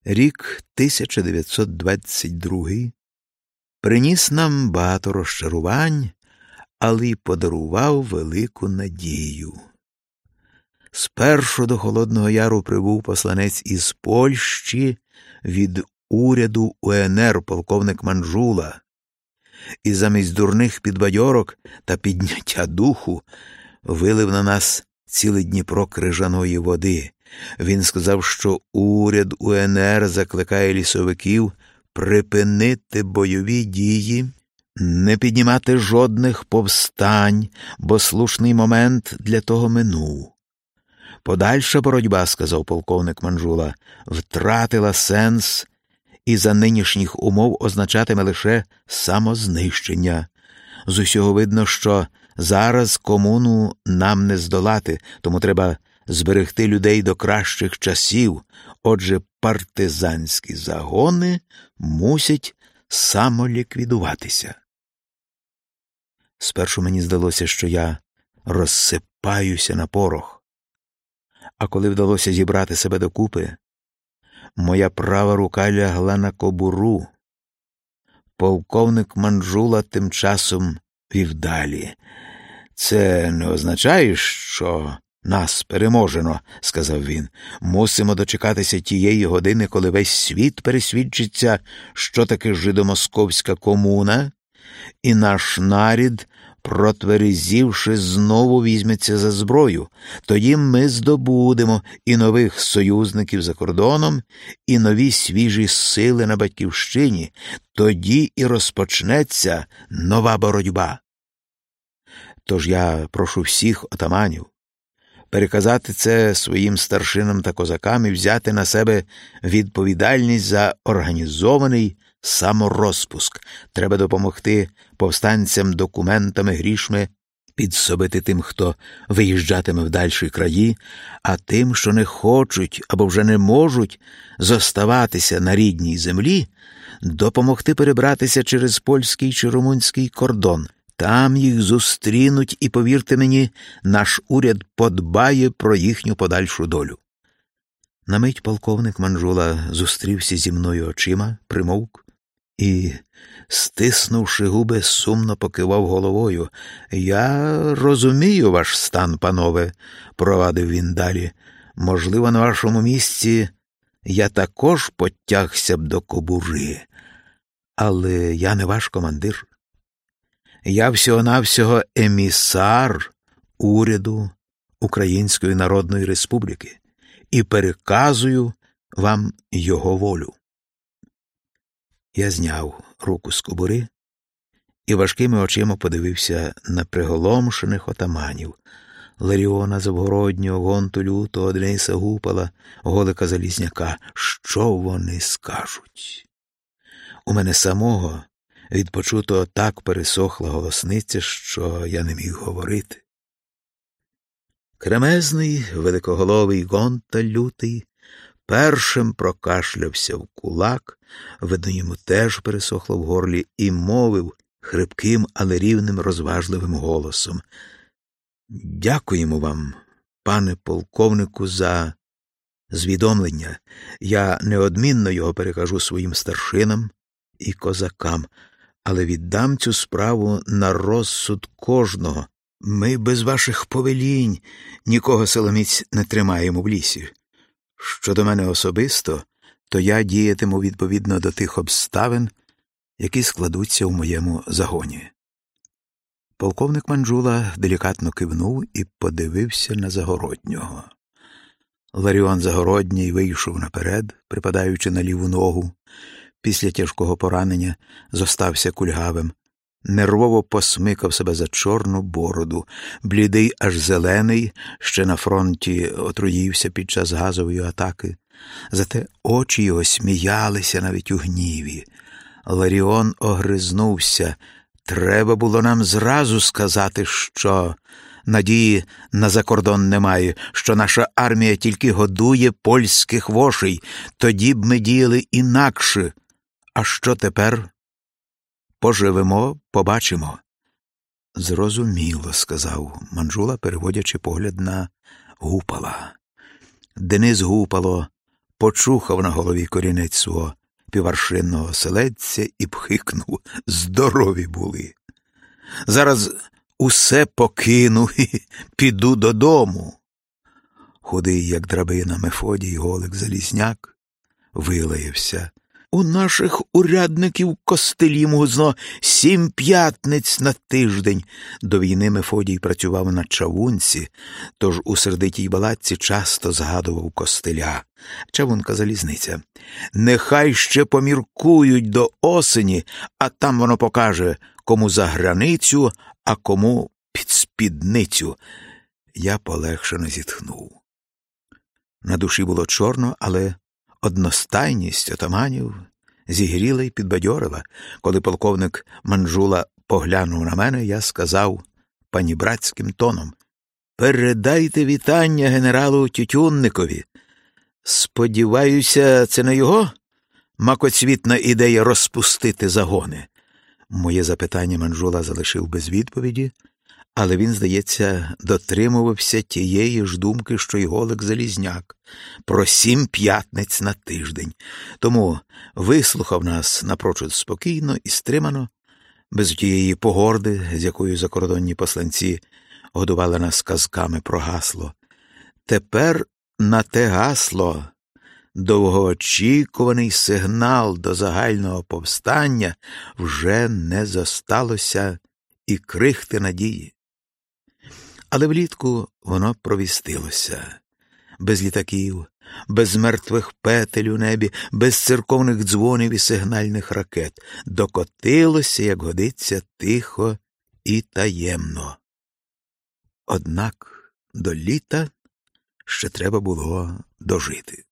Рік 1922 приніс нам багато розчарувань, але й подарував велику надію. Спершу до Холодного Яру прибув посланець із Польщі від уряду УНР полковник Манджула, і замість дурних підбадьорок та підняття духу вилив на нас ціле Дніпро крижаної води. Він сказав, що уряд УНР закликає лісовиків припинити бойові дії, не піднімати жодних повстань, бо слушний момент для того минув. Подальша боротьба, сказав полковник Манджула, втратила сенс і за нинішніх умов означатиме лише самознищення. З усього видно, що зараз комуну нам не здолати, тому треба зберегти людей до кращих часів. Отже, партизанські загони мусять самоліквідуватися. Спершу мені здалося, що я розсипаюся на порох. А коли вдалося зібрати себе докупи, моя права рука лягла на кобуру. Полковник Манджула тим часом вів далі. «Це не означає, що нас переможено», – сказав він. «Мусимо дочекатися тієї години, коли весь світ пересвідчиться, що таке жидомосковська комуна, і наш нарід, протверезівши, знову візьметься за зброю. Тоді ми здобудемо і нових союзників за кордоном, і нові свіжі сили на батьківщині. Тоді і розпочнеться нова боротьба». Тож я прошу всіх отаманів переказати це своїм старшинам та козакам і взяти на себе відповідальність за організований саморозпуск. Треба допомогти повстанцям документами, грішми, підсобити тим, хто виїжджатиме в дальші краї, а тим, що не хочуть або вже не можуть зоставатися на рідній землі, допомогти перебратися через польський чи румунський кордон. Там їх зустрінуть, і, повірте мені, наш уряд подбає про їхню подальшу долю. На мить полковник Манджула зустрівся зі мною очима, примовк і, стиснувши губи, сумно покивав головою. «Я розумію ваш стан, панове», – провадив він далі. «Можливо, на вашому місці я також потягся б до кобури, але я не ваш командир. Я всього-навсього емісар уряду Української Народної Республіки і переказую вам його волю». Я зняв руку з кобури і важкими очима подивився на приголомшених отаманів – Ларіона Завгороднього, Гонту Лютого, Дениса Гупала, Голика Залізняка. Що вони скажуть? У мене самого від почутого так пересохла голосниця, що я не міг говорити. Кремезний, великоголовий Гонта Лютий першим прокашлявся в кулак, видно, йому теж пересохло в горлі, і мовив хрипким, але рівним, розважливим голосом: «Дякуємо вам, пане полковнику, за звідомлення. Я неодмінно його перекажу своїм старшинам і козакам, але віддам цю справу на розсуд кожного. Ми без ваших повелінь нікого силоміць не тримаємо в лісі. Щодо мене особисто, то я діятиму відповідно до тих обставин, які складуться у моєму загоні». Полковник Манджула делікатно кивнув і подивився на Загороднього. Ларіон Загородній вийшов наперед, припадаючи на ліву ногу. Після тяжкого поранення зостався кульгавим. Нервово посмикав себе за чорну бороду. Блідий, аж зелений, ще на фронті отруївся під час газової атаки. Зате очі його сміялися навіть у гніві. Ларіон огризнувся. «Треба було нам зразу сказати, що надії на закордон немає, що наша армія тільки годує польських вошей. Тоді б ми діяли інакше. А що тепер? Поживемо, побачимо». «Зрозуміло», – сказав Манджула, переводячи погляд на Гупала. Денис Гупало почухав на голові корінець свого піваршинного оселедця і пхикнув. Здорові були. Зараз усе покину і піду додому. Худий, як драбина, Мефодій Голик Залізняк вилаявся. У наших урядників костелі музно 7 п'ятниць на тиждень. До війни Мефодій працював на чавунці, тож у сердитій балачці часто згадував костеля. Чавунка залізниця. Нехай ще поміркують до осені, а там воно покаже, кому за границю, а кому під спідницю. Я полегшено зітхнув. На душі було чорно, але одностайність отаманів зігріла й підбадьорила. Коли полковник Манджула поглянув на мене, я сказав панібратським тоном: «Передайте вітання генералу Тютюнникові. Сподіваюся, це не його макоцвітна ідея розпустити загони?» Моє запитання Манджула залишив без відповіді, але він, здається, дотримувався тієї ж думки, що й Голик Залізняк, про 7 п'ятниць на тиждень. Тому вислухав нас напрочуд спокійно і стримано, без тієї погорди, з якою закордонні посланці годували нас казками про гасло. Тепер на те гасло, довгоочікуваний сигнал до загального повстання, вже не зосталося і крихти надії. Але влітку воно провістилося. Без літаків, без мертвих петель у небі, без церковних дзвонів і сигнальних ракет. Докотилося, як годиться, тихо і таємно. Однак до літа ще треба було дожити.